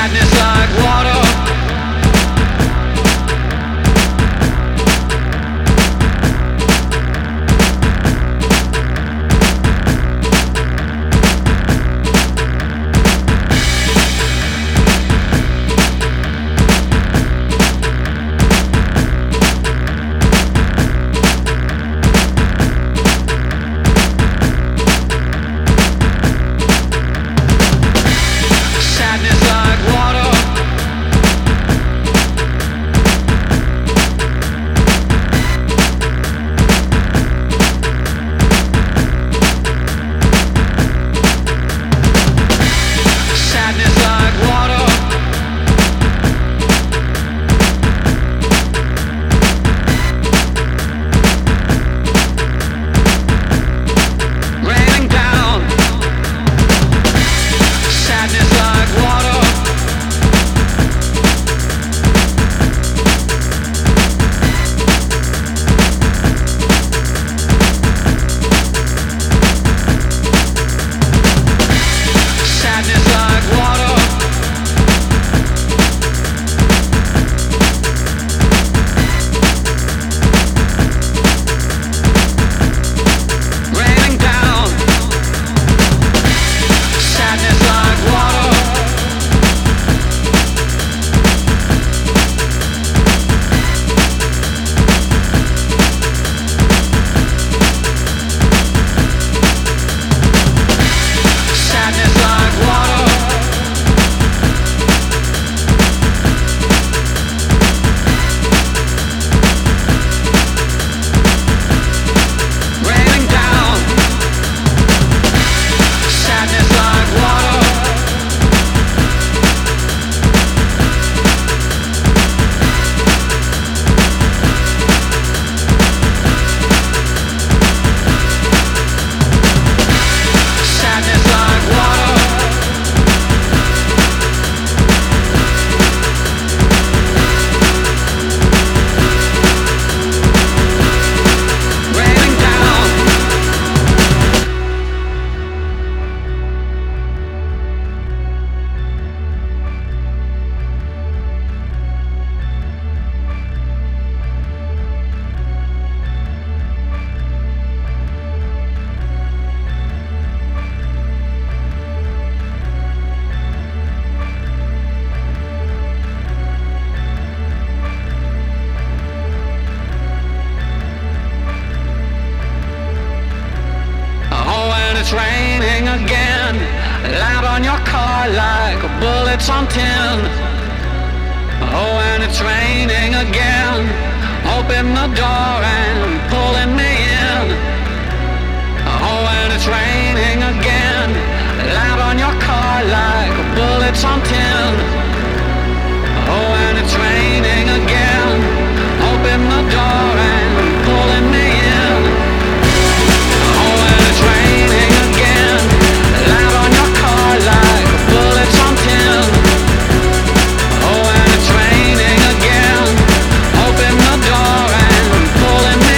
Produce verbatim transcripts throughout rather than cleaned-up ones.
Sadness like water. Sadness like water. Sadness like water. Raining down. Sadness like water. Sadness like water. Raining down. Sadness like water. Sadness like water. Raining down. Sadness like water. Sadness like water. Raining down. Oh, and it's raining again. Loud on your car like bullets on tin. Oh, and it's raining again. Open the door and pulling me in. Oh, and it's raining again. Loud on your car like bullets on tin. Oh, and it's raining again. Open the door and pulling me in. Oh, and it's raining again. Loud on your car like bullets on tin. Oh, and it's raining again. Open the door and pulling me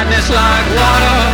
madness like water.